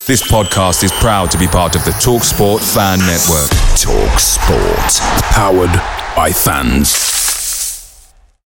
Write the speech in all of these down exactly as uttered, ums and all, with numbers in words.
This podcast is proud to be part of the TalkSport Fan Network. TalkSport. Powered by fans.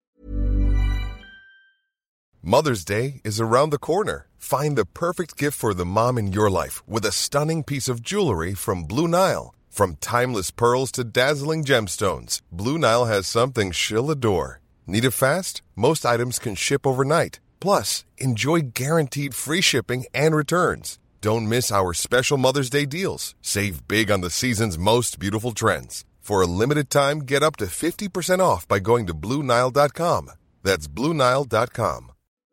Mother's Day is around the corner. Find the perfect gift for the mom in your life with a stunning piece of jewelry from Blue Nile. From timeless pearls to dazzling gemstones, Blue Nile has something she'll adore. Need it fast? Most items can ship overnight. Plus, enjoy guaranteed free shipping and returns. Don't miss our special Mother's Day deals. Save big on the season's most beautiful trends. For a limited time, get up to fifty percent off by going to Blue Nile dot com. That's Blue Nile dot com.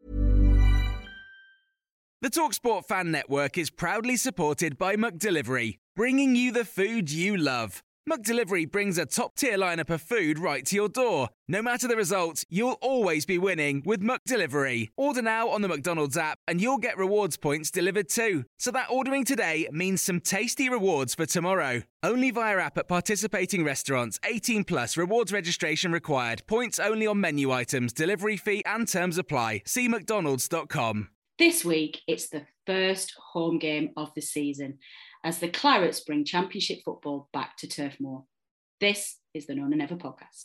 The TalkSport Fan Network is proudly supported by McDelivery, bringing you the food you love. McDelivery brings a top-tier lineup of food right to your door. No matter the result, you'll always be winning with McDelivery. Order now on the McDonald's app and you'll get rewards points delivered too. So that ordering today means some tasty rewards for tomorrow. Only via app at participating restaurants. eighteen plus, rewards registration required. Points only on menu items, delivery fee and terms apply. See mcdonalds dot com. This week, it's the first home game of the season as the Clarets bring Championship football back to Turf Moor. This is the Nona Never podcast.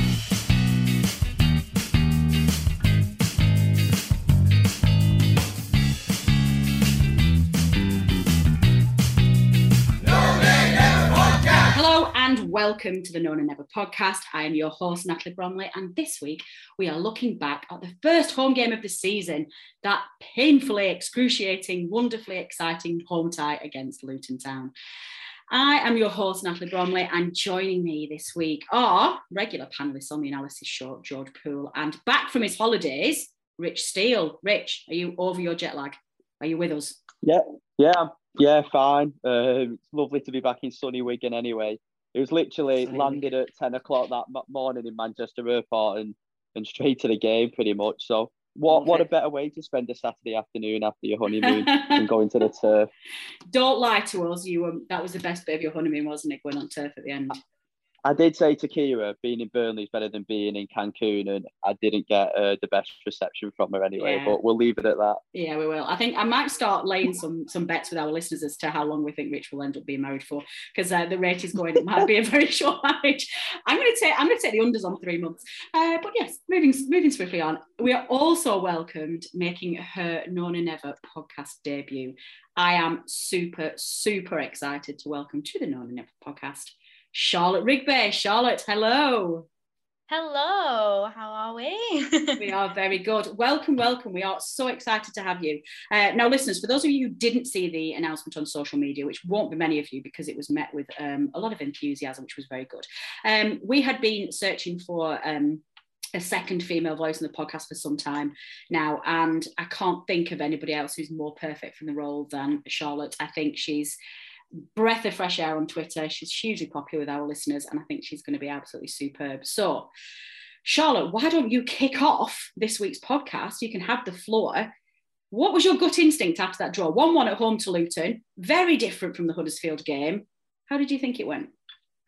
Hello and welcome to the Nona Never podcast. I am your host, Natalie Bromley, and this week we are looking back at the first home game of the season, that painfully excruciating, wonderfully exciting home tie against Luton Town. I am your host, Natalie Bromley, and joining me this week are regular panellists on the analysis show, George Poole, and back from his holidays, Rich Steele. Rich, are you over your jet lag? Are you with us? Yeah, yeah, yeah, fine. Uh, it's lovely to be back in sunny Wigan anyway. It was literally sunny landed Wigan at ten o'clock that morning in Manchester Airport and, and straight to the game pretty much. So what, okay. what a better way to spend a Saturday afternoon after your honeymoon than going to the turf. Don't lie to us. You were, that was the best bit of your honeymoon, wasn't it, going on turf at the end? I did say to Kira, being in Burnley is better than being in Cancun, and I didn't get uh, the best reception from her anyway, yeah. But we'll leave it at that. Yeah, we will. I think I might start laying some some bets with our listeners as to how long we think Rich will end up being married for, because uh, the rate is going, it might be a very short marriage. I'm going to take I'm going to take the unders on three months. Uh, but yes, moving moving swiftly on. We are also welcomed making her Nona Never podcast debut. I am super, super excited to welcome to the Nona Never podcast Charlotte Rigby. Charlotte, hello. Hello, how are we? We are very good. Welcome, welcome. We are so excited to have you. Uh, now, listeners, for those of you who didn't see the announcement on social media, which won't be many of you because it was met with um, a lot of enthusiasm, which was very good. Um, we had been searching for um, a second female voice in the podcast for some time now, and I can't think of anybody else who's more perfect for the role than Charlotte. I think she's breath of fresh air on Twitter. She's hugely popular with our listeners, and I think she's going to be absolutely superb. So, Charlotte, why don't you kick off this week's podcast? You can have the floor. What was your gut instinct after that draw? one one at home to Luton, very different from the Huddersfield game. How did you think it went?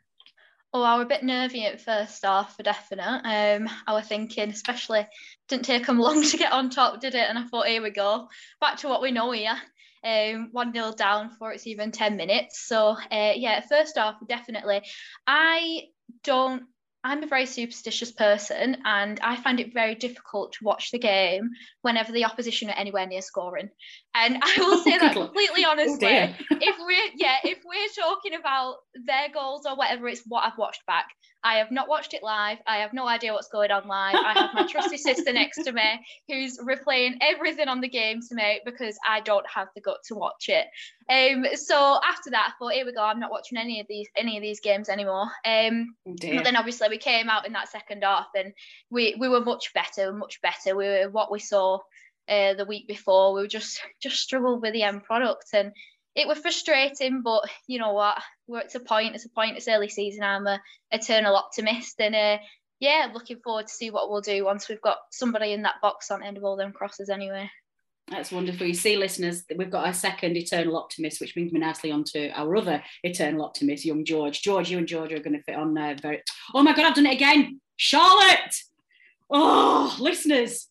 Oh, I was a bit nervy at first off, for definite. Um, I was thinking, especially, didn't take them long to get on top, did it? And I thought, here we go, back to what we know here. Um, one nil down before it's even ten minutes. So, uh, yeah, first off, definitely. I don't, I'm a very superstitious person, and I find it very difficult to watch the game whenever the opposition are anywhere near scoring. And I will say that completely honestly. Oh, if we're, yeah, if we're talking about their goals or whatever, it's what I've watched back. I have not watched it live. I have no idea what's going on live. I have my trusty sister next to me who's replaying everything on the game to me because I don't have the gut to watch it. Um, so after that, I thought, here we go. I'm not watching any of these any of these games anymore. Um, oh but then obviously we came out in that second half and we we were much better, much better. We were what we saw uh, the week before. We were just just struggled with the end product, and it was frustrating, but you know what? We're at a point, it's a point, it's early season. I'm a eternal optimist, and uh, yeah, looking forward to see what we'll do once we've got somebody in that box on end of all them crosses anyway. That's wonderful. You see, listeners, we've got our second eternal optimist, which brings me nicely on to our other eternal optimist, young George. George, you and George are going to fit on there. Very... Oh my God, I've done it again. Charlotte! Oh, listeners,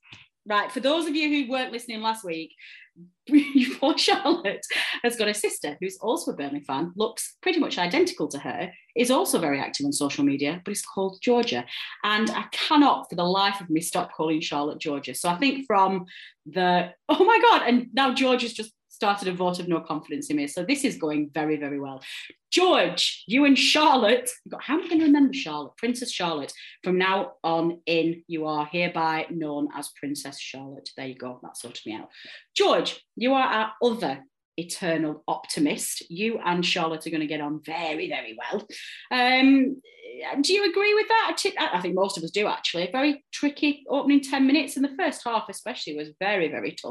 Right, for those of you who weren't listening last week, poor Charlotte has got a sister who's also a Burnley fan, looks pretty much identical to her, is also very active on social media, but is called Georgia. And I cannot for the life of me stop calling Charlotte Georgia. So I think from the, oh my God, and now Georgia's just started a vote of no confidence in me. So this is going very, very well. George, you and Charlotte, how am I going to remember Charlotte? Princess Charlotte. From now on in, you are hereby known as Princess Charlotte. There you go. That sorted me out. George, you are our other eternal optimist. You and Charlotte are going to get on very, very well. Um, do you agree with that? I think most of us do, actually. A very tricky opening ten minutes, and the first half especially was very, very tough.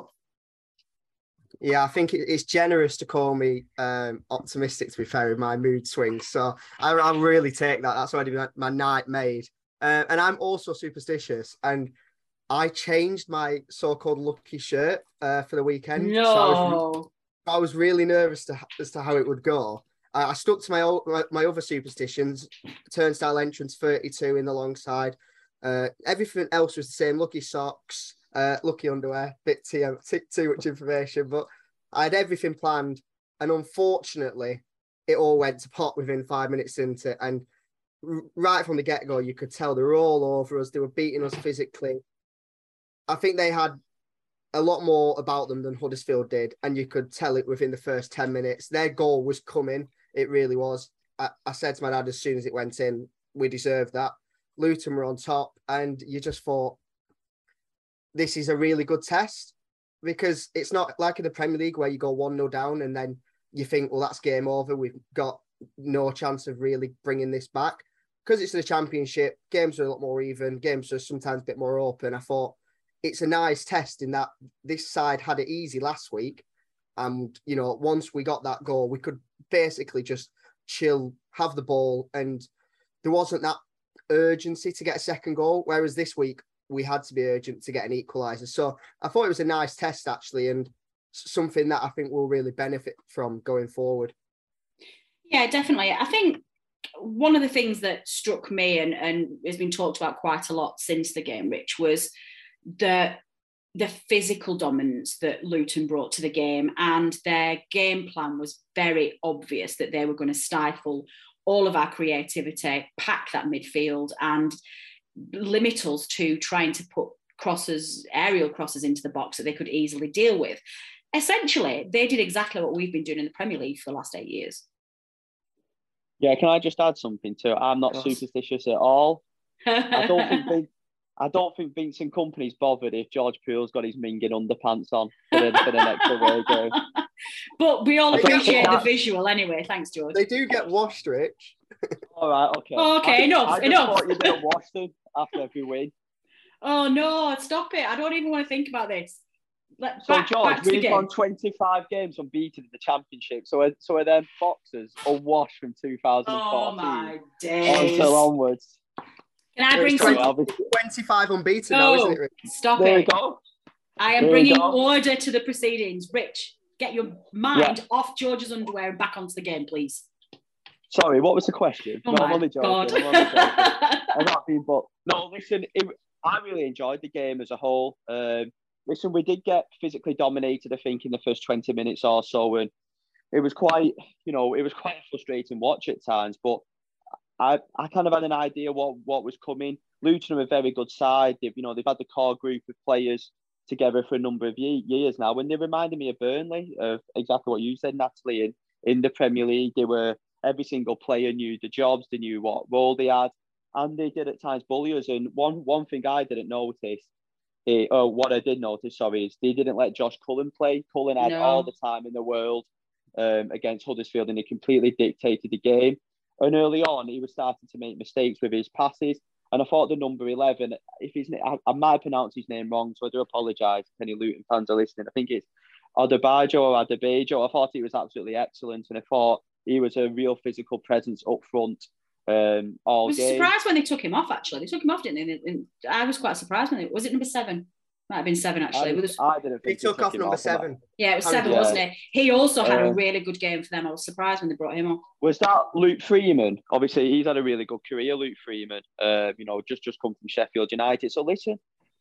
Yeah, I think it's generous to call me um, optimistic, to be fair, with my mood swings. So I, I really take that. That's already my, my night made. Uh, and I'm also superstitious. And I changed my so-called lucky shirt uh, for the weekend. No. So I was, I was really nervous to, as to how it would go. I, I stuck to my, old, my my other superstitions. Turnstile entrance thirty-two in the long side. Uh, everything else was the same. Lucky socks. Uh, lucky underwear, bit too, too much information, but I had everything planned, and unfortunately, it all went to pot within five minutes into it. And right from the get-go, you could tell they were all over us. They were beating us physically. I think they had a lot more about them than Huddersfield did, and you could tell it within the first ten minutes. Their goal was coming. It really was. I, I said to my dad as soon as it went in, we deserved that. Luton were on top, and you just thought, this is a really good test, because it's not like in the Premier League where you go one nil down and then you think, well, that's game over. We've got no chance of really bringing this back. Because it's the Championship, games are a lot more even, games are sometimes a bit more open. I thought it's a nice test in that this side had it easy last week. And, you know, once we got that goal, we could basically just chill, have the ball, and there wasn't that urgency to get a second goal. Whereas this week, we had to be urgent to get an equaliser. So I thought it was a nice test, actually, and something that I think we'll really benefit from going forward. Yeah, definitely. I think one of the things that struck me and, and has been talked about quite a lot since the game, Rich, was the, the physical dominance that Luton brought to the game, and their game plan was very obvious that they were going to stifle all of our creativity, pack that midfield, and limit us to trying to put crosses, aerial crosses into the box that they could easily deal with. Essentially, they did exactly what we've been doing in the Premier League for the last eight years. Yeah, can I just add something to it? I'm not superstitious at all. I don't think they, I don't think Vincent Kompany's bothered if George Poole's got his minging underpants on for the, for the next away game. But we all appreciate the visual anyway. Thanks, George. They do get washed, Rich. All right, okay. Oh, okay, I, enough, I just enough. thought you didn't wash them after every win. Oh no, stop it. I don't even want to think about this. Let, So, back, George, back to we've the gone twenty-five games unbeaten in the Championship. So, are, so are them boxers unwashed from two thousand fourteen Oh my days. until onwards? Can I bring some... twenty-five unbeaten no, now, isn't it, Rich? Stop There it. you go. I am There bringing go. order to the proceedings. Rich, get your mind Yeah. off George's underwear and back onto the game, please. Sorry, what was the question? Oh no, my I'm only joking. God. I'm only joking. I'm not being, but no, listen, it, I really enjoyed the game as a whole. Um, listen, we did get physically dominated, I think, in the first twenty minutes or so, and it was quite, you know, it was quite a frustrating watch at times. But I, I kind of had an idea what what was coming. Luton are a very good side. They've, you know, they've had the core group of players together for a number of ye- years now, and they reminded me of Burnley, of exactly what you said, Natalie. In in the Premier League, they were. Every single player knew the jobs, they knew what role they had, and they did at times bully us. And one one thing I didn't notice, eh, or what I did notice, sorry, is they didn't let Josh Cullen play. Cullen had No. all the time in the world um, against Huddersfield, and he completely dictated the game. And early on, he was starting to make mistakes with his passes. And I thought the number eleven, if his I, I might pronounce his name wrong, so I do apologise if any Luton fans are listening. I think it's Adebayo or Adebayo. I thought he was absolutely excellent, and I thought he was a real physical presence up front um, all I was game. surprised when they took him off, actually. They took him off, didn't they? And I was quite surprised when it was it number seven? Might have been seven, I, actually. didn't- Was, I didn't He think took off him number and seven. yeah, it was Harry seven, Kane. wasn't it? He also had a Uh, really good game for them. I was surprised when they brought him on. Was that Luke Freeman? Obviously, he's had a really good career, Luke Freeman. Uh, you know, just, just come from Sheffield United. So listen,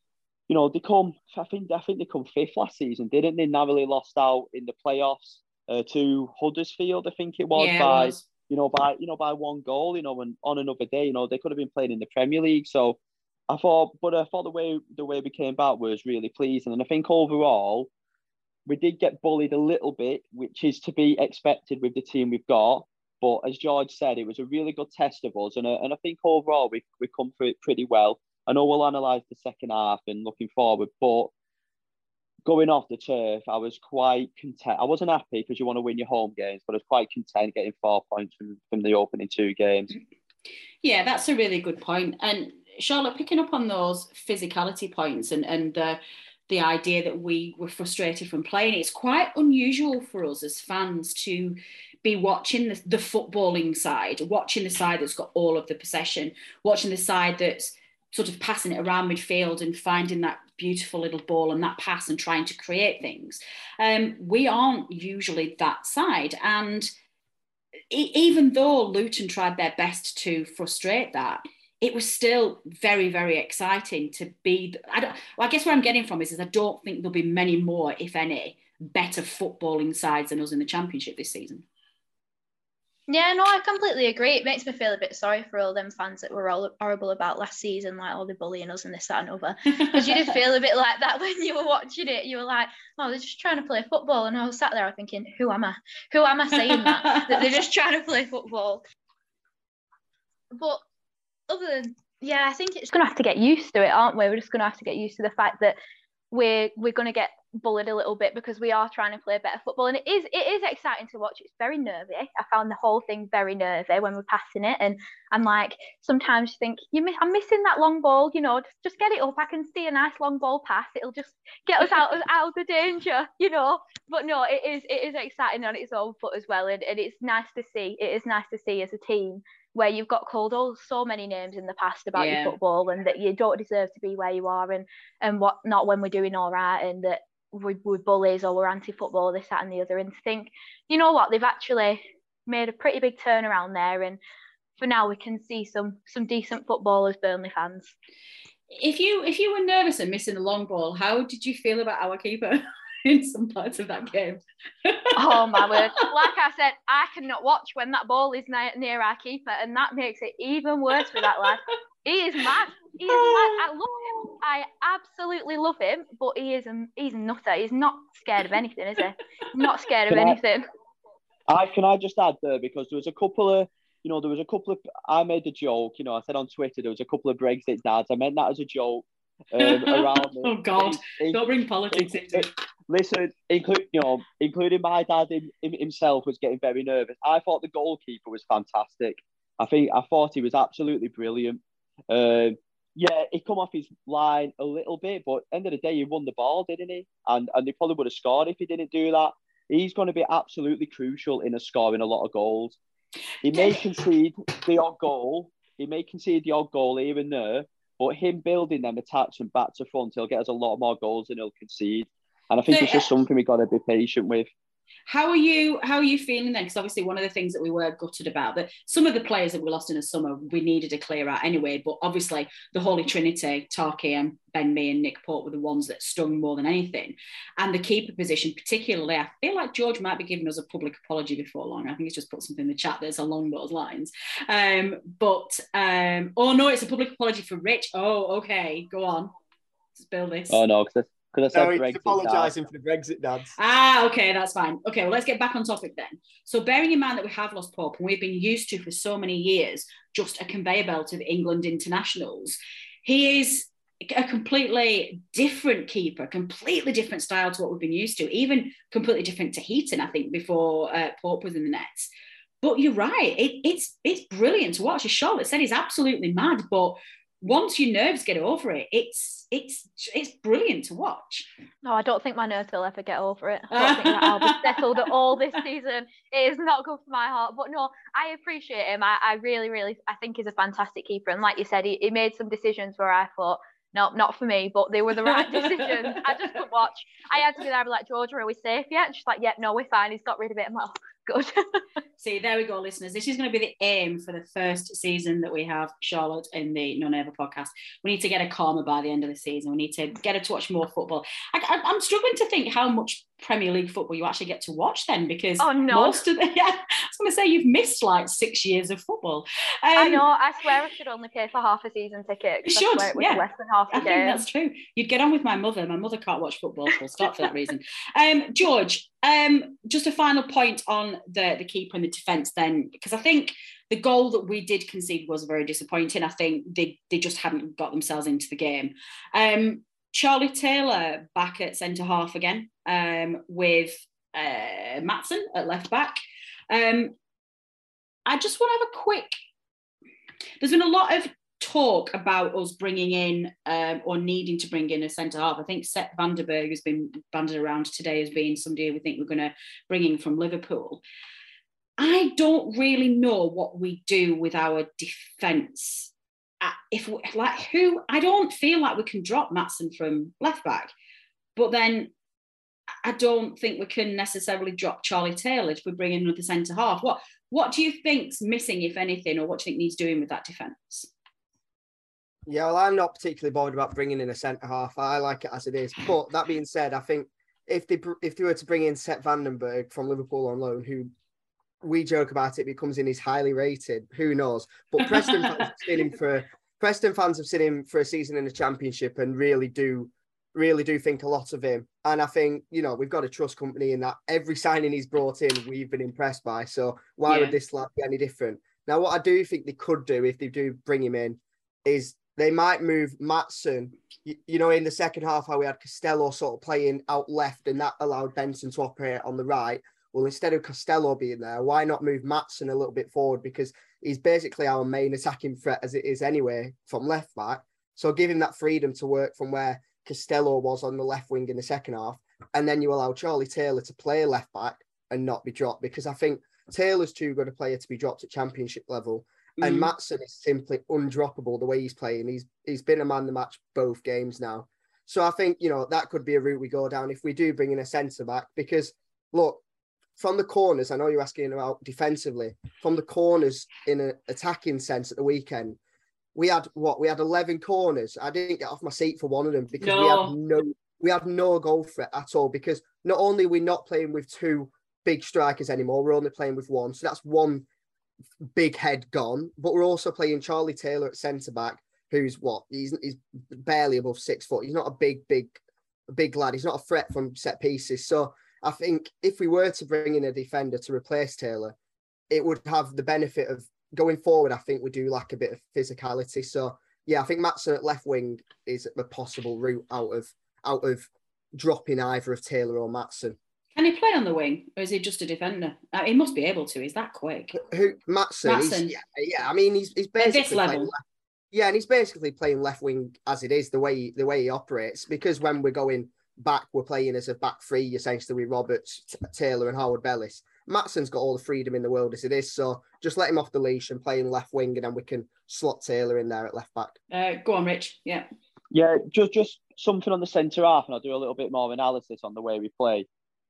you know, they come. I think I think they come fifth last season, didn't they? Narrowly lost out in the playoffs uh, to Huddersfield, I think it was, yeah, by it was. you know by you know by one goal. You know, and on another day, you know, they could have been playing in the Premier League. So I thought, but I thought the way the way we came back was really pleasing, and I think overall we did get bullied a little bit, which is to be expected with the team we've got. But as George said, it was a really good test of us, and uh, and I think overall we we come through it pretty well. I know we'll analyse the second half and looking forward, but going off the turf, I was quite content. I wasn't happy because you want to win your home games, but I was quite content getting four points from, from the opening two games. Yeah, that's a really good point. And Charlotte, picking up on those physicality points and and the the idea that we were frustrated from playing, it's quite unusual for us as fans to be watching the, the footballing side, watching the side that's got all of the possession, watching the side that's sort of passing it around midfield and finding that beautiful little ball and that pass and trying to create things. Um, we aren't usually that side. And e- even though Luton tried their best to frustrate that, it was still very, very exciting to be. I, don't, well, I guess where I'm getting from is, is I don't think there'll be many more, if any, better footballing sides than us in the Championship this season. Yeah, no, I completely agree. It makes me feel a bit sorry for all them fans that were all horrible about last season, like all the bullying us and this, that and other. Because you did feel a bit like that when you were watching it. You were like, oh, they're just trying to play football. And I was sat there thinking, who am I? Who am I saying that? That they're just trying to play football. But other than, yeah, I think it's going to have to get used to it, aren't we? We're just going to have to get used to the fact that we're we're going to get bullied a little bit because we are trying to play better football, and it is it is exciting to watch. It's very nervy. I found the whole thing very nervy when we're passing it, and I'm like, sometimes you think you miss, I'm missing that long ball. You know, just, just get it up. I can see a nice long ball pass. It'll just get us out of out of the danger. You know, but no, it is it is exciting on its own foot as well, and, and it's nice to see. It is nice to see as a team where you've got called all so many names in the past about yeah. your football, and that you don't deserve to be where you are, and and what not when we're doing all right, and that we're, we're bullies or we're anti-football, this, that and the other. And to think, you know what, they've actually made a pretty big turnaround there, and for now we can see some some decent football as Burnley fans. If you if you were nervous and missing the long ball, how did you feel about our keeper in some parts of that game? Oh my word. Like I said, I cannot watch when that ball is near, near our keeper, and that makes it even worse for that lad. He is mad. He is mad. I love him. I absolutely love him, but he is a, he's a nutter. He's not scared of anything, is he? Not scared of Can I- anything. I can I just add there, because there was a couple of you know there was a couple of I made a joke. You know, I said on Twitter there was a couple of Brexit dads. I meant that as a joke. Um, around me. Oh God! In, Don't bring politics in, into it. Listen, include you know, including my dad in, in, himself was getting very nervous. I thought the goalkeeper was fantastic. I think I thought he was absolutely brilliant. Uh, yeah, he come off his line a little bit, but end of the day, he won the ball, didn't he? And and they probably would have scored if he didn't do that. He's going to be absolutely crucial in a scoring a lot of goals. He may concede the odd goal. He may concede the odd goal here and there, but him building them attacks from back to front, he'll get us a lot more goals than he'll concede. And I think So, it's just something we've got to be patient with. How are you? How are you feeling then? Because obviously, one of the things that we were gutted about, that some of the players that we lost in the summer, we needed to clear out anyway. But obviously, the Holy Trinity, Tarky and Ben Mee and Nick Pope, were the ones that stung more than anything. And the keeper position, particularly, I feel like George might be giving us a public apology before long. I think he's just put something in the chat that's along those lines. Um, but um, oh no, it's a public apology for Rich. Oh, okay, go on, spill this. Oh no, because. Because I No, said he's Brexit. apologising for the Brexit dads. Ah, okay, that's fine. Okay, well, let's get back on topic then. So bearing in mind that we have lost Pope, and we've been used to for so many years just a conveyor belt of England internationals, he is a completely different keeper, completely different style to what we've been used to, even completely different to Heaton, I think, before uh, Pope was in the nets. But you're right, it, it's it's brilliant to watch. As Charlotte said, he's absolutely mad, but once your nerves get over it, it's it's it's brilliant to watch. No, I don't think my nerves will ever get over it. I don't think that I'll be settled at all this season. It is not good for my heart. But no, I appreciate him. I, I really, really, I think he's a fantastic keeper. And like you said, he, he made some decisions where I thought, no, not for me, but they were the right decisions. I just couldn't watch. I had to be there, I'd be like, Georgia, are we safe yet? She's like, yeah, no, we're fine. He's got rid of it. I'm like, oh, good. See, there we go, listeners. This is going to be the aim for the first season that we have Charlotte in the No Never podcast. We need to get her calmer by the end of the season. We need to get her to watch more football. I, I, I'm struggling to think how much Premier League football you actually get to watch then, because oh, no. most of the, yeah, I was going to say you've missed like six years of football. Um, I know. I swear I should only pay for half a season ticket. You should, I swear it was yeah. less than half a I game. think that's true. You'd get on with my mother. My mother can't watch football. Full stop for that reason. Um, George, um, just a final point on the, the keeper and the defence then, because I think the goal that we did concede was very disappointing. I think they, they just hadn't got themselves into the game. Um, Charlie Taylor back at centre-half again um, with uh, Maatsen at left-back. Um, I just want to have a quick... There's been a lot of talk about us bringing in um, or needing to bring in a centre-half. I think Sepp van der Berg has been banded around today as being somebody we think we're going to bring in from Liverpool. I don't really know what we do with our defence. Uh, if we, like who, I don't feel like we can drop Maatsen from left back, but then I don't think we can necessarily drop Charlie Taylor if we bring in another centre half. What what do you think's missing, if anything, or what do you think needs doing with that defence? Yeah, well, I'm not particularly bothered about bringing in a centre half. I like it as it is. But that being said, I think if they if they were to bring in Sepp van den Berg from Liverpool on loan, who we joke about it, becomes in, he's highly rated. Who knows? But Preston fans have seen him for Preston fans have seen him for a season in the Championship and really do really do think a lot of him. And I think, you know, we've got to trust company in that. Every signing he's brought in, we've been impressed by. So why yeah. would this lad be any different? Now, what I do think they could do if they do bring him in is they might move Maatsen. You, you know, in the second half, how we had Costello sort of playing out left and that allowed Benson to operate on the right. Well, instead of Costello being there, why not move Maatsen a little bit forward? Because he's basically our main attacking threat as it is anyway from left back. So give him that freedom to work from where Costello was on the left wing in the second half. And then you allow Charlie Taylor to play left back and not be dropped. Because I think Taylor's too good a player to be dropped at Championship level. Mm. And Maatsen is simply undroppable the way he's playing. He's He's been a man of the match both games now. So I think, you know, that could be a route we go down if we do bring in a centre back. Because, look, from the corners, I know you're asking about defensively, from the corners in an attacking sense at the weekend, we had what? We had eleven corners. I didn't get off my seat for one of them because no. we had no we had no goal threat at all. Because not only are we not playing with two big strikers anymore, we're only playing with one. So that's one big head gone. But we're also playing Charlie Taylor at centre-back, who's what? He's he's barely above six foot. He's not a big, big, big lad. He's not a threat from set pieces. So I think if we were to bring in a defender to replace Taylor, it would have the benefit of going forward. I think we do lack a bit of physicality. So yeah, I think Maatsen at left wing is a possible route out of out of dropping either of Taylor or Maatsen. Can he play on the wing, or is he just a defender? Uh, he must be able to. He's that quick. Who Maatsen? Maatsen. Yeah, yeah. I mean, he's he's basically at this level. Left, yeah, and he's basically playing left wing as it is the way he, the way he operates. Because when we're going back, we're playing as a back three, essentially with Roberts, Taylor, and Howard Bellis. Maatsen's got all the freedom in the world as it is, so just let him off the leash and play in left wing, and then we can slot Taylor in there at left back. Uh, go on, Rich. Yeah. Yeah, just just something on the centre half, and I'll do a little bit more analysis on the way we play.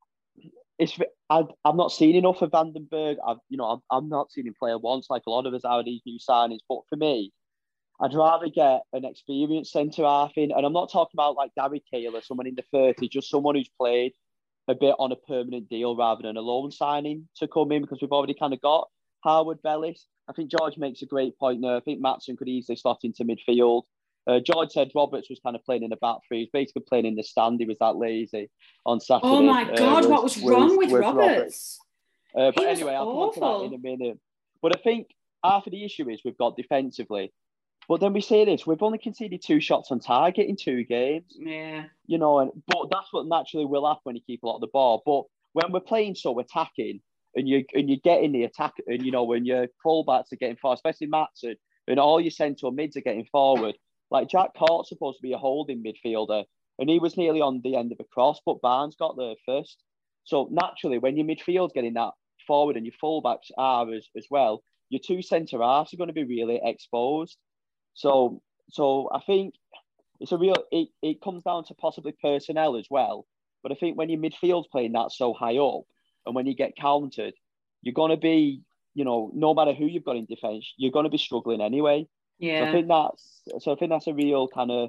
It's I've, I've not seen enough of van den Berg. I've you know I've, I've not seen him play once like a lot of us out of these new signings. But for me, I'd rather get an experienced centre half in, and I'm not talking about like Gary Cahill or someone in the thirties, just someone who's played a bit on a permanent deal rather than a loan signing to come in, because we've already kind of got Howard Bellis. I think George makes a great point there. I think Maatsen could easily slot into midfield. Uh, George said Roberts was kind of playing in the back three. He's basically playing in the stand. He was that lazy on Saturday. Oh my God, uh, with, what was wrong with, with Roberts? Roberts. Uh, but anyway, I'll come to that in a minute. But I think half of the issue is we've got defensively. But then we say this, we've only conceded two shots on target in two games. Yeah. You know, and but that's what naturally will happen when you keep a lot of the ball. But when we're playing so attacking and you and you get in the attack, and you know, when your fullbacks are getting forward, especially Maatsen, and all your central mids are getting forward, like Jack Cort's supposed to be a holding midfielder, and he was nearly on the end of a cross, but Barnes got there first. So naturally, when your midfield's getting that forward and your fullbacks are as, as well, your two centre halves are going to be really exposed. So, so I think it's a real. It, it comes down to possibly personnel as well. But I think when your midfield's playing that so high up, and when you get countered, you're going to be, you know, no matter who you've got in defence, you're going to be struggling anyway. Yeah. So I think that's so I think that's a real kind of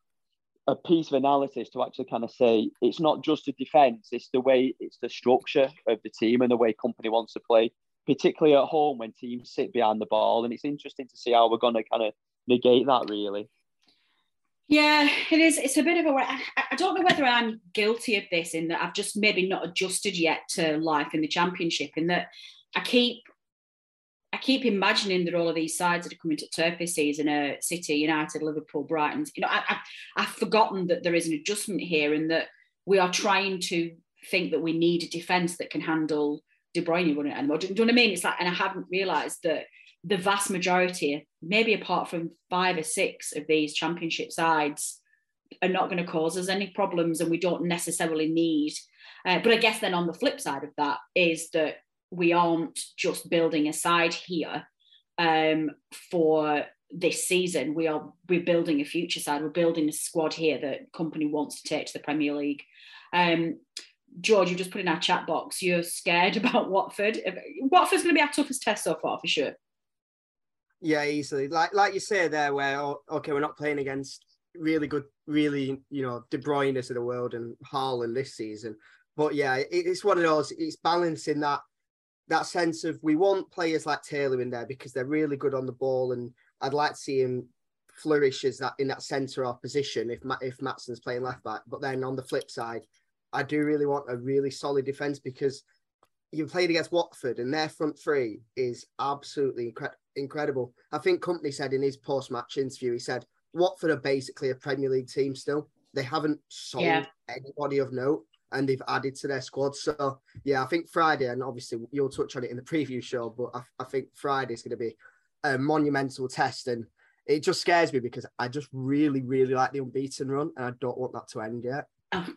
a piece of analysis to actually kind of say it's not just the defence, it's the way, it's the structure of the team and the way Company wants to play, particularly at home when teams sit behind the ball. And it's interesting to see how we're going to kind of negate that, really. Yeah, it is. It's a bit of a. I, I don't know whether I'm guilty of this in that I've just maybe not adjusted yet to life in the Championship. In that I keep, I keep imagining that all of these sides that are coming to turf this season are City, United, Liverpool, Brighton. You know, I, I, I've forgotten that there is an adjustment here, and that we are trying to think that we need a defence that can handle De Bruyne running anymore. Do you know what I mean? It's like, and I haven't realised that the vast majority, maybe apart from five or six of these Championship sides, are not going to cause us any problems, and we don't necessarily need. Uh, but I guess then on the flip side of that is that we aren't just building a side here um, for this season. We are we're building a future side. We're building a squad here that Company wants to take to the Premier League. Um, George, you just put in our chat box, you're scared about Watford. Watford's going to be our toughest test so far, for sure. Yeah, easily. Like like you say there, where oh, okay, we're not playing against really good, really, you know, De Bruyne's of the world and Haaland this season. But yeah, it, it's one of those. It's balancing that that sense of we want players like Taylor in there because they're really good on the ball, and I'd like to see him flourish as that in that centre or position if if Maatsen's playing left back. But then on the flip side, I do really want a really solid defence because you played against Watford and their front three is absolutely incre- incredible. I think Company said in his post-match interview, he said, Watford are basically a Premier League team still. They haven't sold yeah. anybody of note and they've added to their squad. So, yeah, I think Friday, and obviously you'll touch on it in the preview show, but I, I think Friday is going to be a monumental test. And it just scares me because I just really, really like the unbeaten run and I don't want that to end yet. Um,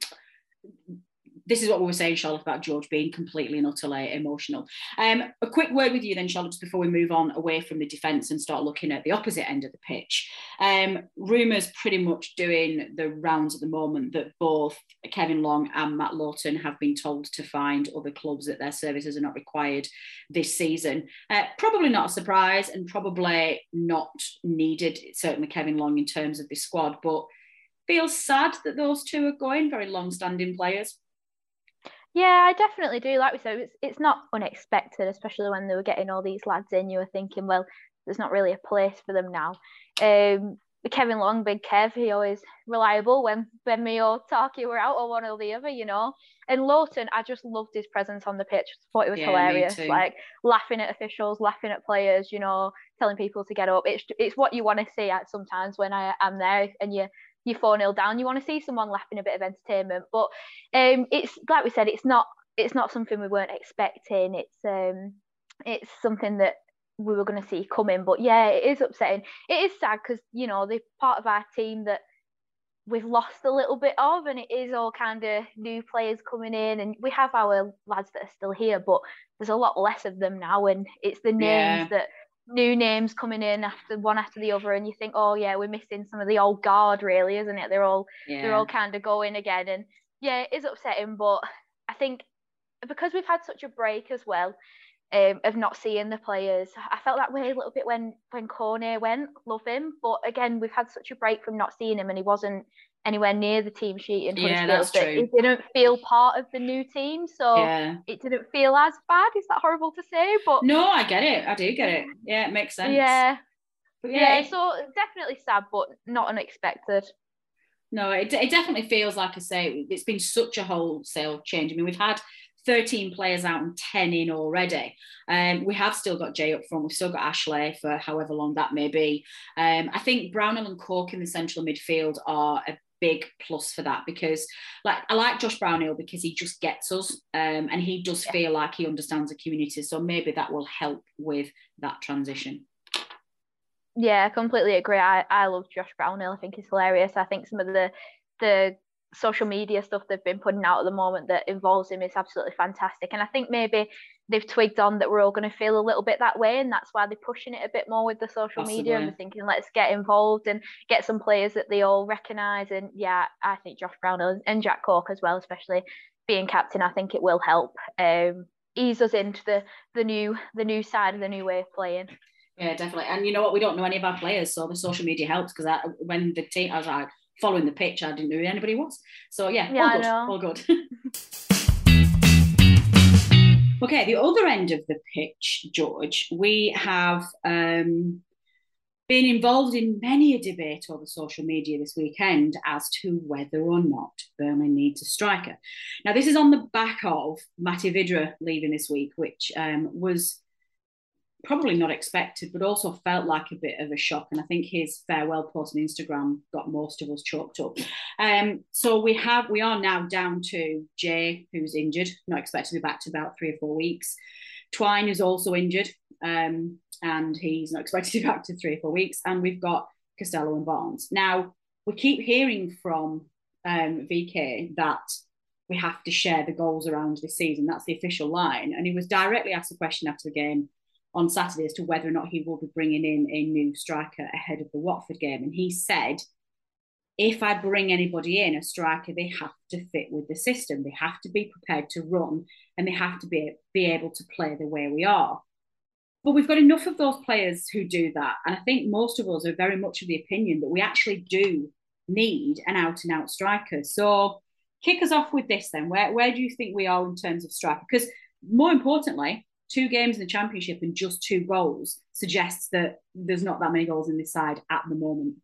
this is what we were saying, Charlotte, about George being completely and utterly emotional. Um, a quick word with you then, Charlotte, just before we move on away from the defence and start looking at the opposite end of the pitch. Um, rumours pretty much doing the rounds at the moment that both Kevin Long and Matt Lowton have been told to find other clubs, that their services are not required this season. Uh, probably not a surprise and probably not needed, certainly Kevin Long in terms of this squad, but feels sad that those two are going, very long-standing players. Yeah, I definitely do. Like we said, it's it's not unexpected, especially when they were getting all these lads in. You were thinking, well, there's not really a place for them now. Um, Kevin Long, Big Kev, he always reliable when when me or Tarky were out or one or the other, you know. And Lowton, I just loved his presence on the pitch. I thought it was yeah, hilarious, like laughing at officials, laughing at players, you know, telling people to get up. It's it's what you want to see at sometimes when I am there and you. You're four nil down, you want to see someone laughing, a bit of entertainment. But um, it's like we said, it's not it's not something we weren't expecting. It's um, it's something that we were going to see coming. But yeah, it is upsetting. It is sad because, you know, they're part of our team that we've lost a little bit of, and it is all kind of new players coming in, and we have our lads that are still here, but there's a lot less of them now, and it's the names yeah. that new names coming in after one after the other, and you think, oh yeah, we're missing some of the old guard, really, isn't it? They're all yeah. they're all kind of going again, and yeah, it is upsetting. But I think because we've had such a break as well um, of not seeing the players, I felt that way a little bit when when Cornet went. Love him, but again, we've had such a break from not seeing him, and he wasn't anywhere near the team sheet in Huddersfield. Yeah, that's true. It didn't feel part of the new team, so yeah. it didn't feel as bad. Is that horrible to say? But no, I get it. I do get it. Yeah, it makes sense. Yeah, but yeah. yeah. So definitely sad, but not unexpected. No, it it definitely feels like I say it's been such a wholesale change. I mean, we've had thirteen players out and ten in already. Um, we have still got Jay up front. We've still got Ashley for however long that may be. Um, I think Brownhill and Cork in the central midfield are a big plus for that, because like I like Josh Brownhill because he just gets us um, and he does feel like he understands the community, so maybe that will help with that transition. Yeah, I completely agree. I, I love Josh Brownhill. I think he's hilarious. I think some of the the social media stuff they've been putting out at the moment that involves him is absolutely fantastic, and I think maybe they've twigged on that we're all going to feel a little bit that way, and that's why they're pushing it a bit more with the social Possibly. media, and they're thinking let's get involved and get some players that they all recognise. And yeah, I think Josh Brownhill and Jack Cork as well, especially being captain, I think it will help. Um, ease us into the the new the new side of the new way of playing. Yeah, definitely. And you know what? We don't know any of our players, so the social media helps because when the team, I was like following the pitch, I didn't know who anybody was. So yeah, yeah all good, all good. Okay, the other end of the pitch, George, we have um, been involved in many a debate over social media this weekend as to whether or not Burnley needs a striker. Now, this is on the back of Matej Vydra leaving this week, which um, was probably not expected, but also felt like a bit of a shock. And I think his farewell post on Instagram got most of us choked up. Um, so we have, we are now down to Jay, who's injured, not expected to be back to about three or four weeks. Twine is also injured, um, and he's not expected to be back to three or four weeks. And we've got Costello and Barnes. Now, we keep hearing from um, V K that we have to share the goals around this season. That's the official line. And he was directly asked a question after the game on Saturday as to whether or not he will be bringing in a new striker ahead of the Watford game. And he said, if I bring anybody in, a striker, they have to fit with the system. They have to be prepared to run and they have to be, be able to play the way we are. But we've got enough of those players who do that. And I think most of us are very much of the opinion that we actually do need an out-and-out striker. So kick us off with this then. Where, where do you think we are in terms of striker? Because more importantly, two games in the Championship and just two goals suggests that there's not that many goals in this side at the moment.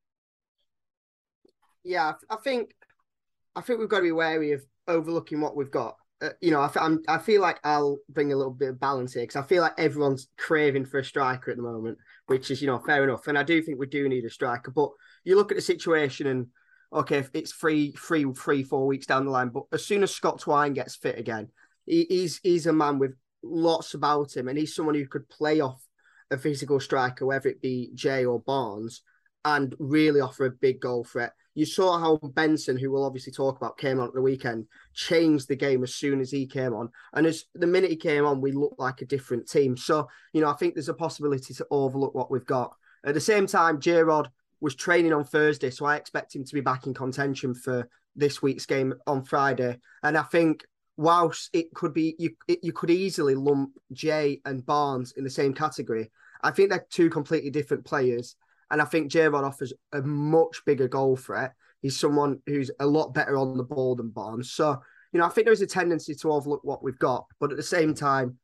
Yeah, I think I think we've got to be wary of overlooking what we've got. Uh, you know, I, I'm, I feel like I'll bring a little bit of balance here because I feel like everyone's craving for a striker at the moment, which is, you know, fair enough. And I do think we do need a striker. But you look at the situation and, okay, it's three, three, three, four weeks down the line. But as soon as Scott Twine gets fit again, he, he's he's a man with lots about him, and he's someone who could play off a physical striker, whether it be Jay or Barnes, and really offer a big goal threat. You saw how Benson, who we'll obviously talk about, came on at the weekend, changed the game as soon as he came on. And as the minute he came on, we looked like a different team. So, you know, I think there's a possibility to overlook what we've got. At the same time, J-Rod was training on Thursday, so I expect him to be back in contention for this week's game on Friday. And I think whilst it could be, you it, you could easily lump Jay and Barnes in the same category, I think they're two completely different players. And I think J-Rod offers a much bigger goal threat. He's someone who's a lot better on the ball than Barnes. So, you know, I think there is a tendency to overlook what we've got. But at the same time,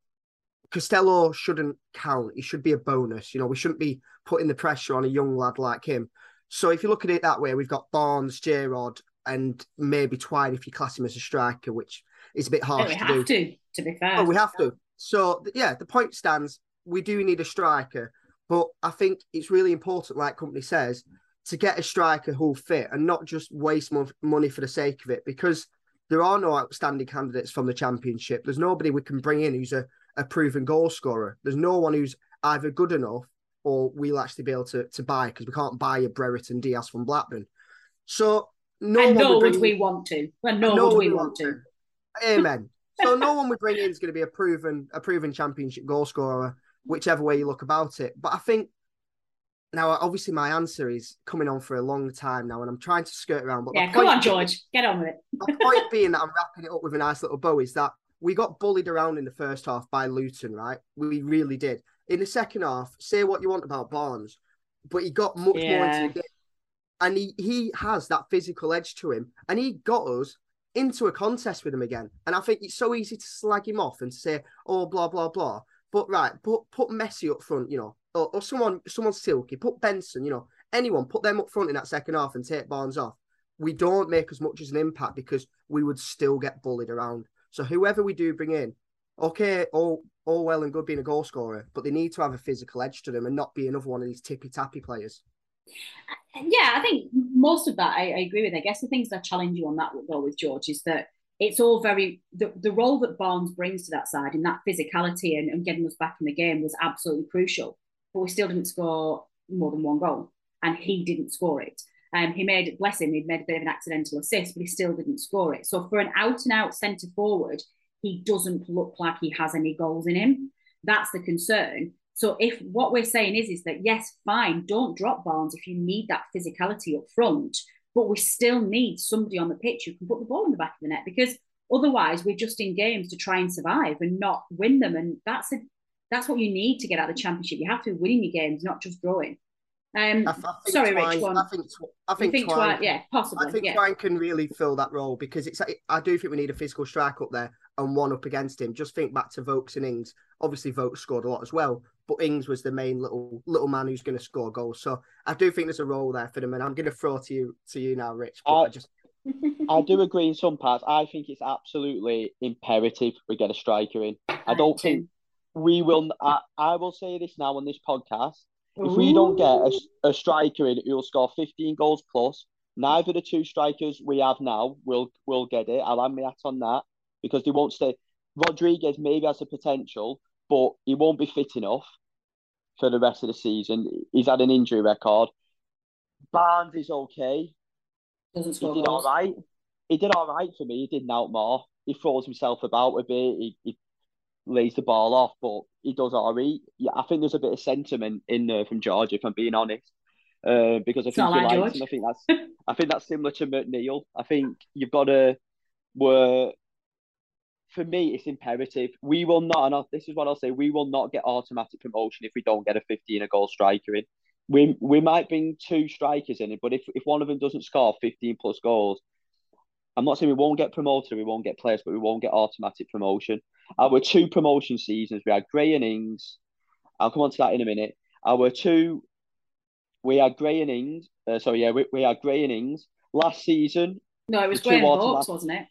Costello shouldn't count. He should be a bonus. You know, we shouldn't be putting the pressure on a young lad like him. So if you look at it that way, we've got Barnes, J-Rod, and maybe Twine if you class him as a striker, which is a bit harsh yeah, we to have do. to, to be fair. Oh, we have to. So, yeah, the point stands. We do need a striker. But I think it's really important, like company says, to get a striker who'll fit and not just waste mo- money for the sake of it, because there are no outstanding candidates from the Championship. There's nobody we can bring in who's a, a proven goal scorer. There's no one who's either good enough or we'll actually be able to, to buy, because we can't buy a Brereton Diaz from Blackburn. So no and one nor would we, we want to. And nor no would we want to. to. Amen. So no one we bring in is going to be a proven a proven Championship goal scorer, whichever way you look about it. But I think now, obviously, my answer is coming on for a long time now, and I'm trying to skirt around. But yeah, come on, George, get on with it. My point being that I'm wrapping it up with a nice little bow is that we got bullied around in the first half by Luton, right? We really did. In the second half, say what you want about Barnes, but he got much yeah. more into the game. And he, he has that physical edge to him. And he got us into a contest with him again. And I think it's so easy to slag him off and to say, oh, blah, blah, blah. But right, put put Messi up front, you know, or, or someone someone silky, put Benson, you know, anyone, put them up front in that second half and take Barnes off. We don't make as much as an impact because we would still get bullied around. So whoever we do bring in, okay, all all well and good being a goal scorer, but they need to have a physical edge to them and not be another one of these tippy-tappy players. Yeah, I think most of that I, I agree with. I guess the things that challenge you on that though with George is that it's all very, the, the role that Barnes brings to that side and that physicality and, and getting us back in the game was absolutely crucial. But we still didn't score more than one goal, and he didn't score it. Um, he made, bless him, he'd made a bit of an accidental assist, but he still didn't score it. So for an out-and-out centre forward, he doesn't look like he has any goals in him. That's the concern. So if what we're saying is, is that, yes, fine, don't drop Barnes if you need that physicality up front, but we still need somebody on the pitch who can put the ball in the back of the net, because Otherwise, we're just in games to try and survive and not win them. And that's a, that's what you need to get out of the Championship. You have to be winning your games, not just drawing. Um, I, I sorry, Twine, Rich. One. I think I think, think Twine, Twine, yeah, possibly. I think yeah. Twine can really fill that role because it's. I do think we need a physical strike up there and one up against him. Just think back to Vokes and Ings. Obviously, Vokes scored a lot as well, but Ings was the main little little man who's going to score goals. So I do think there's a role there for them, and I'm going to throw to you to you now, Rich. But I, I just. I do agree in some parts. I think it's absolutely imperative we get a striker in. I don't think we will. I, I will say this now on this podcast. If we don't get a, a striker in who'll score fifteen goals plus, neither the two strikers we have now will will get it. I'll have my hat on that because they won't stay. Rodriguez maybe has the potential, but he won't be fit enough for the rest of the season. He's had an injury record. Barnes is okay. Doesn't he did goals. all right. He did all right for me. He did out more. He throws himself about a bit. He, he lays the ball off, but he does all right. Yeah, I think there's a bit of sentiment in there from George, if I'm being honest, uh, because I it's think he like likes George. him. I think that's I think that's similar to McNeil. I think you've got to. Were for me, it's imperative. We will not, and this is what I'll say: we will not get automatic promotion if we don't get a fifteen a goal striker in. We we might bring two strikers in it, but if if one of them doesn't score fifteen plus goals, I'm not saying we won't get promoted, we won't get players, but we won't get automatic promotion. Our two promotion seasons, we had Gray and Ings. I'll come on to that in a minute. Our two, we had Gray and Ings. Uh, sorry, yeah, we, we had Gray and Ings. Last season... No, it was Gray and Vokes, wasn't it?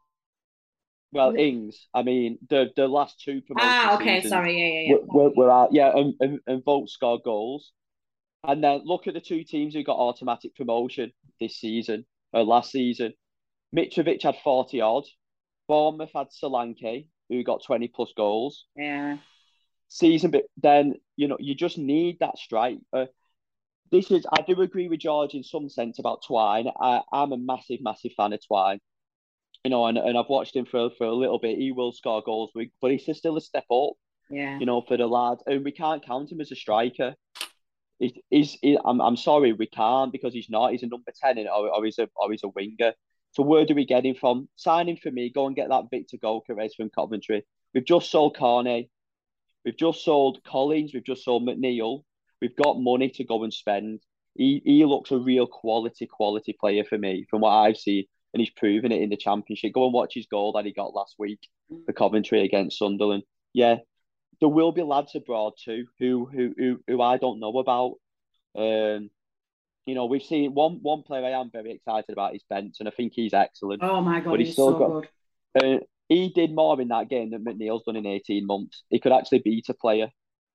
Well, Ings. I mean, the the last two promotion Ah, okay, seasons sorry, yeah, yeah, yeah. We're, we're out, yeah, and, and, and Vokes scored goals. And then look at the two teams who got automatic promotion this season, or last season. Mitrovic had forty odd. Bournemouth had Solanke, who got twenty plus goals. Yeah. Season, but then, you know, you just need that strike. Uh, this is, I do agree with George in some sense about Twine. I, I'm a massive, massive fan of Twine. You know, and, and I've watched him for, for a little bit. He will score goals, but he's still a step up. Yeah. You know, for the lad. And we can't count him as a striker. He's, he's, he, I'm, I'm sorry, we can't because he's not. He's a number ten in, or, or, he's a, or he's a winger. So where do we get him from? Sign him for me. Go and get that Victor Gyökeres from Coventry. We've just sold Cornet. We've just sold Collins. We've just sold McNeil. We've got money to go and spend. He he looks a real quality, quality player for me from what I've seen. And he's proven it in the Championship. Go and watch his goal that he got last week for Coventry against Sunderland. Yeah, there will be lads abroad too who who who, who I don't know about. Um, you know, we've seen one one player I am very excited about is Benson. I think he's excellent. Oh my god, but he's, he's still so got, good. Uh, he did more in that game than McNeil's done in eighteen months. He could actually beat a player.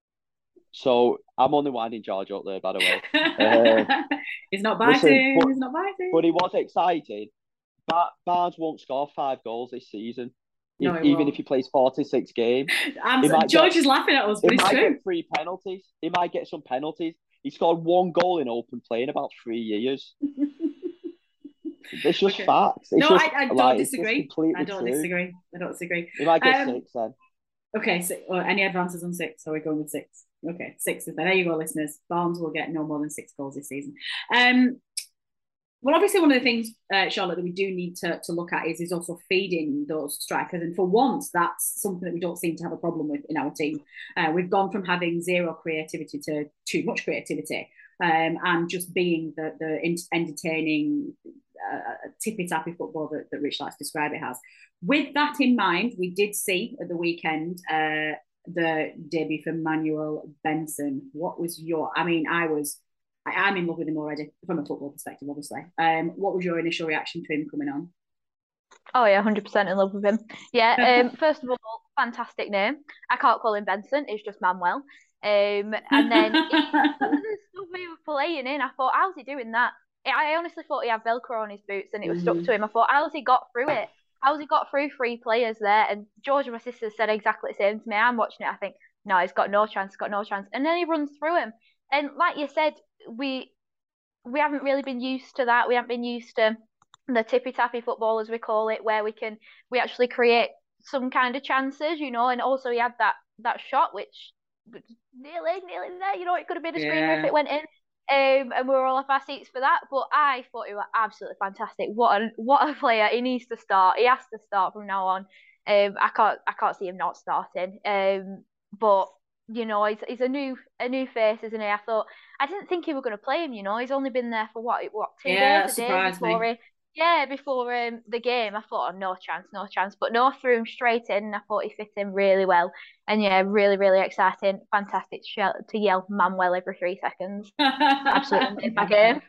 So I'm only winding George up there, by the way. Uh, he's not biting. Listen, but, he's not biting. But he was exciting. Bar- Barnes won't score five goals this season, no, if, even won't. if he plays forty-six games. George get, is laughing at us, but it's might true. Get three penalties. He might get some penalties. He scored one goal in open play in about three years. It's just okay. facts. It's no, just, I, I don't like, disagree. I don't true. disagree. I don't disagree. He might get um, six then. Okay, so well, any advances on six? So we're going with six. Okay, six is there. There you go, listeners. Barnes will get no more than six goals this season. Um, well, obviously, one of the things, uh, Charlotte, that we do need to, to look at is, is also feeding those strikers. And for once, that's something that we don't seem to have a problem with in our team. Uh, we've gone from having zero creativity to too much creativity, um, and just being the, the entertaining, uh, tippy-tappy football that, that Rich likes to describe it as. With that in mind, we did see at the weekend uh, the debut for Manuel Benson. What was your, I mean, I was, I, I'm in love with him already from a football perspective, obviously. Um, what was your initial reaction to him coming on? Oh yeah, one hundred percent in love with him. Yeah, um, first of all, fantastic name. I can't call him Benson, it's just Manuel. Um, and then he, some of the stuff he was playing in, I thought, how's he doing that? I honestly thought he had Velcro on his boots and it was mm-hmm. stuck to him. I thought, how's he got through it? How's he got through three players there? And George and my sister said exactly the same to me. I'm watching it, I think, no, he's got no chance, got no chance. And then he runs through him. And like you said, we we haven't really been used to that. We haven't been used to the tippy-tappy football, as we call it, where we can we actually create some kind of chances, you know. And also he had that that shot, which was nearly, nearly there. You know, it could have been a screamer yeah. if it went in. Um, and we were all off our seats for that. But I thought he was absolutely fantastic. What a what a player! He needs to start. He has to start from now on. Um, I can't I can't see him not starting. Um, but you know, he's he's a new a new face, isn't he? I thought I didn't think he were going to play him. You know, he's only been there for what what two Yeah, days, that a day surprised before me. he. Yeah, before um, the game, I thought, oh, no chance, no chance. But no, threw him straight in, and I thought he fit in really well. And yeah, really, really exciting. Fantastic to to yell Manuel every three seconds. Absolutely made my game.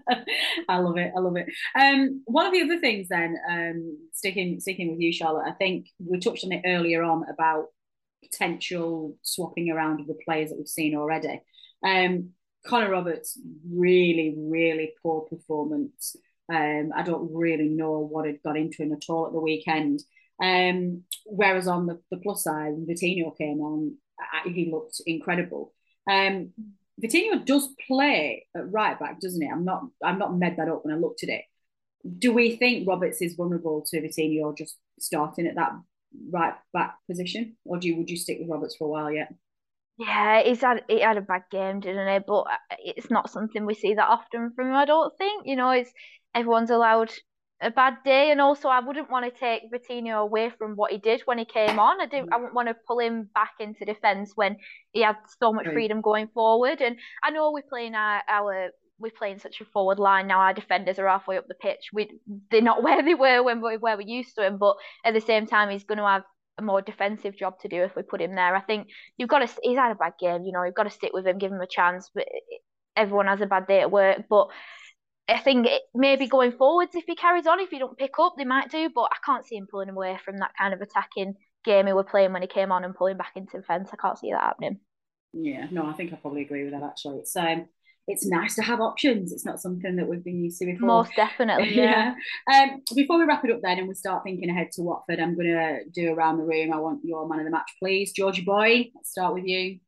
I love it. I love it. Um, one of the other things then, um, sticking sticking with you, Charlotte, I think we touched on it earlier on about potential swapping around of the players that we've seen already. Um, Connor Roberts, really, really poor performance. Um, I don't really know what had got into him at all at the weekend. Um, whereas on the, the plus side, when Vitinho came on, I, he looked incredible. Um, Vitinho does play at right back, doesn't he? I'm not. I'm not made that up when I looked at it. Do we think Roberts is vulnerable to Vitinho just starting at that right back position, or do you would you stick with Roberts for a while yet? Yeah, he's had he had a bad game, didn't he? But it's not something we see that often from him. I don't think. You know, it's everyone's allowed a bad day, and also I wouldn't want to take Vitinho away from what he did when he came on. I do. I wouldn't want to pull him back into defence when he had so much Right. freedom going forward. And I know we're playing our, our we're playing such a forward line now. Our defenders are halfway up the pitch. We they're not where they were when we where we used to him. But at the same time, he's going to have a more defensive job to do if we put him there. I think you've got to. He's had a bad game, you know. You've got to stick with him, give him a chance. But everyone has a bad day at work. But I think it, maybe going forwards, if he carries on, if he don't pick up, they might do. But I can't see him pulling away from that kind of attacking game he were playing when he came on and pulling back into defence. I can't see that happening. Yeah, no, I think I probably agree with that. Actually, it's um, it's nice to have options. It's not something that we've been used to before. Most definitely, yeah. yeah. Um, before we wrap it up, then, and we start thinking ahead to Watford, I'm going to do around the room. I want your man of the match, please, Georgie boy. Let's start with you.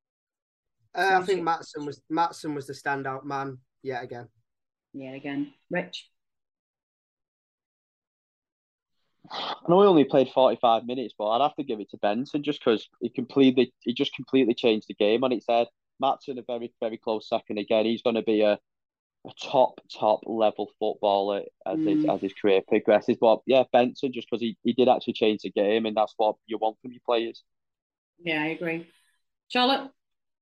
Uh, I think Maatsen was Maatsen was the standout man yet again. Yeah, again, Rich. I know he only played forty-five minutes, but I'd have to give it to Benson just because he completely, he just completely changed the game on its head. Maatsen a very, very close second again. He's going to be a, a top, top level footballer as mm. his as his career progresses. But yeah, Benson just because he, he did actually change the game, and that's what you want from your players. Yeah, I agree. Charlotte.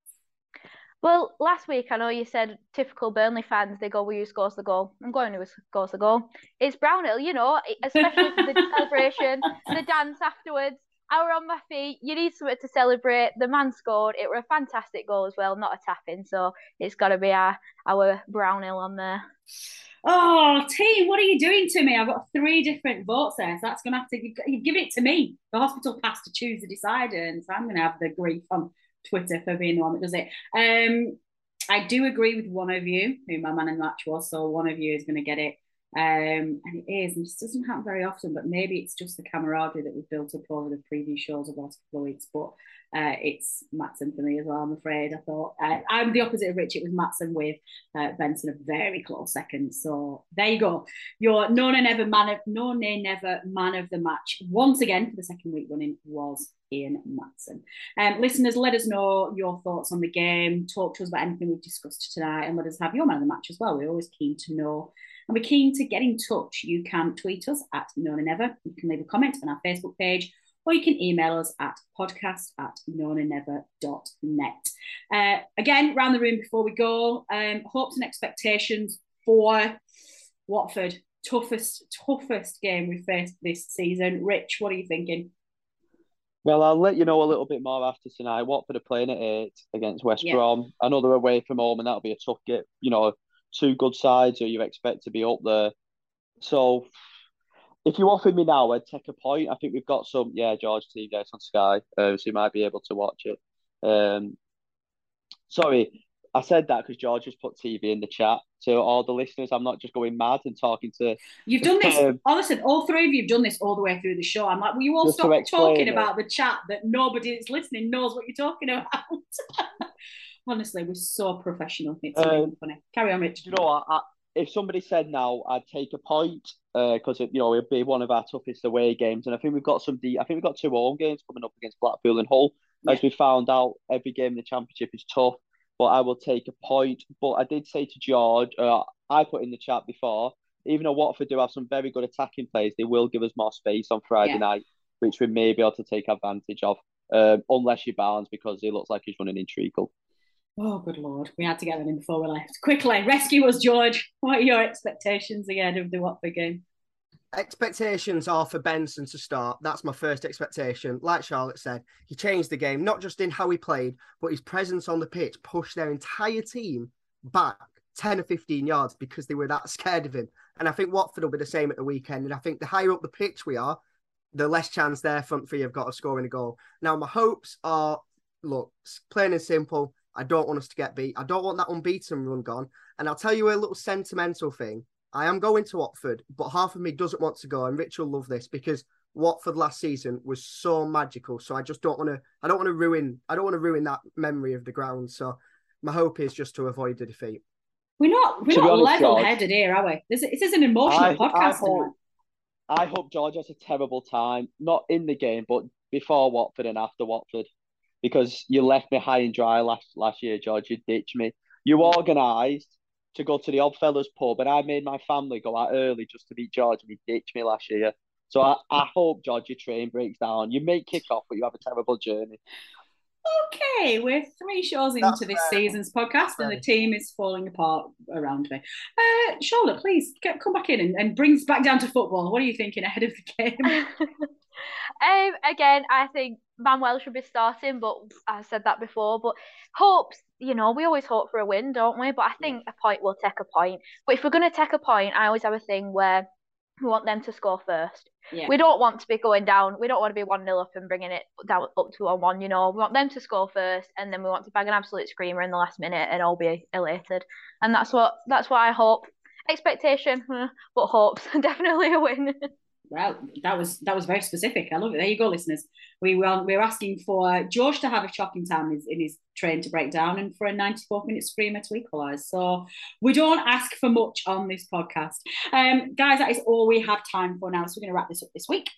Well, last week I know you said typical Burnley fans, they go, well, who scores the goal? I'm going who scores the goal. It's Brownhill, you know, especially for the celebration, the dance afterwards. I were on my feet. You need something to celebrate. The man scored. It were a fantastic goal as well, not a tap-in. So it's got to be our, our Brownhill on there. Oh, team, what are you doing to me? I've got three different votes there, so that's going to have to you give it to me. The hospital has to choose the decider, and so I'm going to have the grief on Twitter for being the one that does it. Um, I do agree with one of you, who my man in the match was, so one of you is going to get it. Um, and it is, and this doesn't happen very often, but maybe it's just the camaraderie that we've built up over the previous shows of the last couple of weeks. But uh, it's Maatsen for me as well, I'm afraid. I thought uh, I'm the opposite of Rich. It was Maatsen with uh, Benson, a very close second. So there you go. Your no nay never man of no nay never man of the match once again for the second week running was Ian Maatsen. Um, listeners, let us know your thoughts on the game. Talk to us about anything we've discussed tonight, and let us have your man of the match as well. We're always keen to know. And we're keen to get in touch. You can tweet us at No Nay Never. You can leave a comment on our Facebook page, or you can email us at podcast at no nay never dot net. Uh, again, round the room before we go, um, hopes and expectations for Watford. Toughest, toughest game we've faced this season. Rich, what are you thinking? Well, I'll let you know a little bit more after tonight. Watford are playing at eight against West yeah. Brom. I know they're away from home, and that'll be a tough game. You know, two good sides who you expect to be up there. So if you offered me now, I'd take a point. I think we've got some, yeah, George T V on Sky, uh, so you might be able to watch it. Um, sorry, I said that because George just put T V in the chat. So all the listeners, I'm not just going mad and talking to... You've done this, um, oh, listen, all three of you have done this all the way through the show. I'm like, will you all stop talking it. about the chat that nobody that's listening knows what you're talking about? Honestly, we're so professional. It's um, really funny. Carry on, Rich. You know what? I, if somebody said now, I'd take a point because uh, you know it'd be one of our toughest away games, and I think we've got some. De- I think we've got two home games coming up against Blackpool and Hull. Yeah. As we found out, every game in the Championship is tough. but I will take a point. But I did say to George, uh, I put in the chat before, even though Watford do have some very good attacking players, they will give us more space on Friday yeah. night, which we may be able to take advantage of, um, unless you Barnes, because he looks like he's running in treacle. Oh, good Lord. We had to get that in before we left. Quickly, rescue us, George. What are your expectations again of the Watford game? Expectations are for Benson to start. That's my first expectation. Like Charlotte said, he changed the game, not just in how he played, but his presence on the pitch pushed their entire team back ten or fifteen yards because they were that scared of him. And I think Watford will be the same at the weekend. And I think the higher up the pitch we are, the less chance their front three have got of scoring a goal. Now, my hopes are, look, plain and simple. I don't want us to get beat. I don't want that unbeaten run gone. And I'll tell you a little sentimental thing. I am going to Watford, but half of me doesn't want to go. And Rich will love this because Watford last season was so magical. So I just don't want to, I don't want to ruin, I don't want to ruin that memory of the ground. So my hope is just to avoid the defeat. We're not, we're not level-headed here, are we? This, this is an emotional I, podcast. I hope, I hope George has a terrible time, not in the game, but before Watford and after Watford. Because you left me high and dry last, last year, George. You ditched me. You organised to go to the Oddfellows pub, and I made my family go out early just to meet George, and he ditched me last year. So I, I hope, George, your train breaks down. You may kick off, but you have a terrible journey. Okay, we're three shows into That's this fair. season's podcast, and the team is falling apart around me. Uh, Charlotte, please get, come back in and, and bring us back down to football. What are you thinking ahead of the game? um, again, I think Manuel should be starting, but I said that before. But hopes, you know, we always hope for a win, don't we? But I think a point will take a point. But if we're going to take a point, I always have a thing where we want them to score first. Yeah. We don't want to be going down. We don't want to be one nil up and bringing it down up to one one, you know. We want them to score first, and then we want to bag an absolute screamer in the last minute and all be elated. And that's what that's what I hope. Expectation, but hopes. Definitely a win. Well, that was that was very specific. I love it. There you go, listeners. We were we were asking for George to have a shocking time in his, in his train to break down, and for a ninety-fourth minute screamer to equalise. So we don't ask for much on this podcast, um, guys. That is all we have time for now. So we're going to wrap this up this week.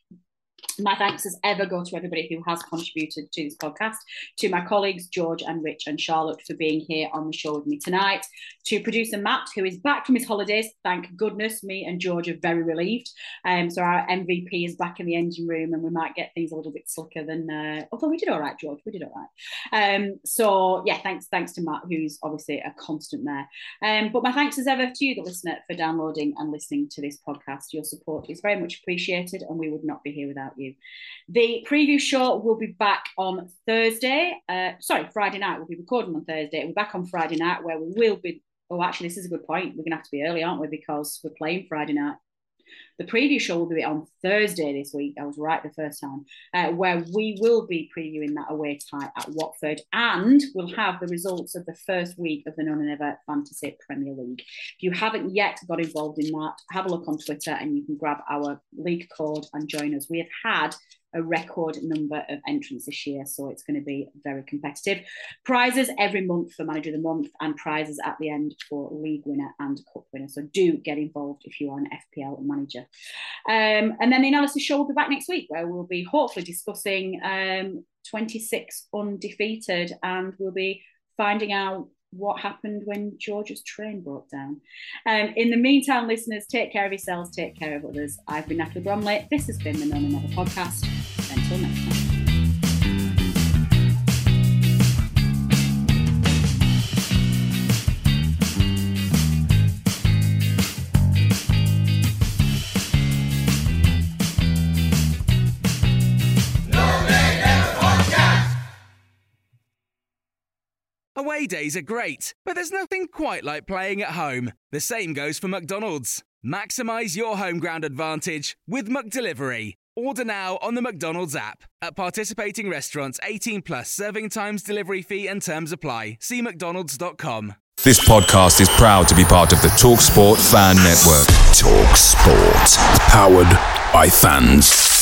My thanks as ever go to everybody who has contributed to this podcast, to my colleagues George and Rich and Charlotte for being here on the show with me tonight, to producer Matt, who is back from his holidays. Thank goodness. Me and George are very relieved. Um, so our M V P is back in the engine room, and we might get things a little bit slicker than. Uh, although we did all right, George. We did all right. Um, so yeah, thanks, thanks to Matt, who's obviously a constant there. Um, but my thanks as ever to you, the listener, for downloading and listening to this podcast. Your support is very much appreciated, and we would not be here without you. The preview show will be back on Thursday. Uh, sorry, Friday night. We'll be recording on Thursday. We'll be back on Friday night, where we will be. Oh, actually, this is a good point. We're going to have to be early, aren't we? Because we're playing Friday night. The preview show will be on Thursday this week. I was right the first time, uh, where we will be previewing that away tie at Watford, and we'll have the results of the first week of the None and Ever Fantasy Premier League. If you haven't yet got involved in that, have a look on Twitter and you can grab our league code and join us. We have had a record number of entrants this year, so it's going to be very competitive. Prizes every month for Manager of the Month, and prizes at the end for league winner and cup winner. So do get involved if you are an F P L manager. Um, and then the analysis show will be back next week, where we'll be hopefully discussing um, twenty-six undefeated, and we'll be finding out what happened when George's train broke down. Um, in the meantime, listeners, take care of yourselves, take care of others. I've been Natalie Bromley. This has been the None and Never podcast. Until next time. Away days are great, but there's nothing quite like playing at home. The same goes for McDonald's. Maximise your home ground advantage with McDelivery. Order now on the McDonald's app. At participating restaurants, eighteen plus, serving times, delivery fee and terms apply. See mcdonalds dot com. This podcast is proud to be part of the TalkSport Fan Network. TalkSport. Powered by fans.